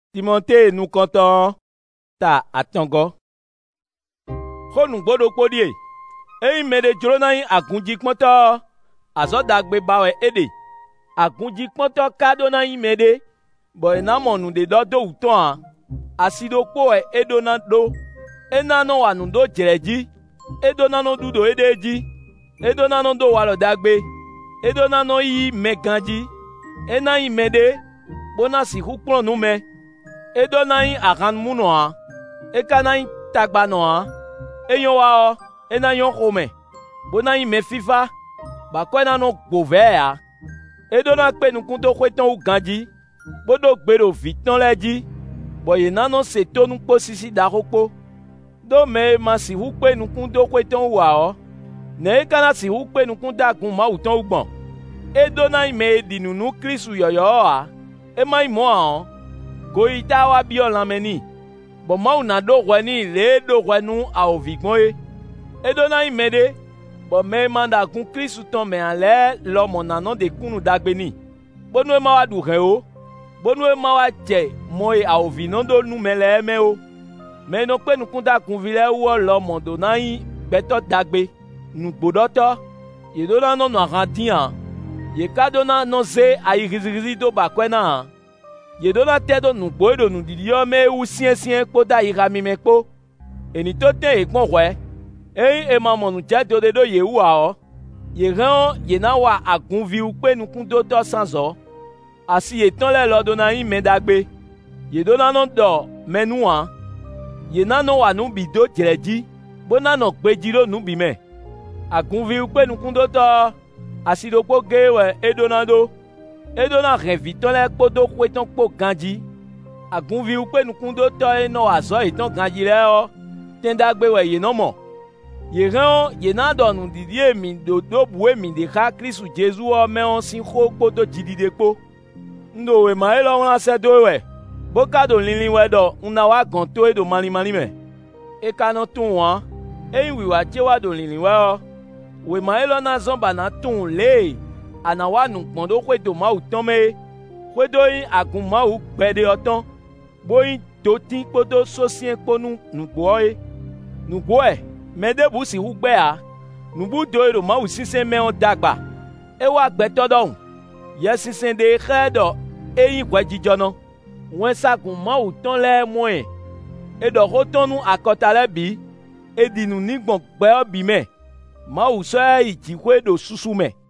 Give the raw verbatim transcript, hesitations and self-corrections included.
Timothée nous content ta atango. Khonu gbodo kpodie. Eyi mede jrona yi agunji kponto. Azo dagbe bawe ede. Agunji kponto kado na yi mede. Bo ena monu de do do uton a. Asido po e edo na do. Ena no wanu do jereji. Edo na no dudo edeji. Edo na no do walo dagbe. Edo na no yi meganji. Ena yi mede. Bona si hukpon nu me. Edo na yi akan muno a. Eka na yi tagba no a. Eyon wa o. Ena yon kome. Bona yi me fifa. Bakwe na no gbove a. Edo na kpe nukun to kweton u ganji. Bodo gbero viton leji. Boye na no seto nukpo sisi darokpo. Do me ma si hukpe nukun do kweton wa o. Ne eka na si hukpe nukun da gun ma uton ugbon. Edo na yi me dinu nu krisu yoyo a. Ema yi mo a o. Goyi ta wa biyo lameni. Bo ma una do weni le do wenu a ovigbon e. Edo na yi mede. Bo me manda gun krisu ton me ale lo monano de kunu dagbeni. Bonu e ma wa du re o. Bonu e ma wa je moe a ovinondo nu mele eme o. Me no pe nukun da kun vile wo lo mondo na yi beto dagbe. Nu gbodoto. Ye do na no no randian. Ye kado na no ze a irizi do bakwe na. Ye do na tedo nu gbo edo nu didi yo me u sien sien kpo da irami me kpo. Eni to ten ekpon we. Eyi e ma monu je do de do ye u a o. Ye ran ye na wa agun vi u pe nukun do to sanzo. Asi ye ton le lo do na yi me dagbe. Ye do na no do menu an. Ye na no wa nu bi do jereji. Bo na no gbeji lo nu bi me. Agun vi u pe nukun do to. Asi do kpo ge we edo na do. Edo na ren viton le kpo do kweton kpo ganji. Agun vi u pe nukun do to e no azo eton ganji le o. Ten dagbe we ye no mo. Ye ren ye na do nu didi e mi do do bue mi de ka Kristu Jesu o me on sin kho kpo do jidide kpo. Ndo we ma elo won se do we. Boka do linlin we do una wa gan to e do mani mani me. E ka no tun wan. E wi wa je wa do linlin we o. We ma elo na zomba na tun le. Ana wa nu pon do kwe do ma u ton me. Kwe do yin agun ma u gbede otan. Bo yin do tin kpo do so sien kpo nu nu gbo e. Nu gbo e. Mede bu si hu gbe a. Nu bu do e do ma u sisen me on dagba. E wa gbe to do. Ye sisen de khe do. E yin kwe jijo no. Wen sagun ma u ton le mo e. E do ko ton nu akota le bi. E di nu nigbon gbe obi me. Ma u so e iji kwe do susu me.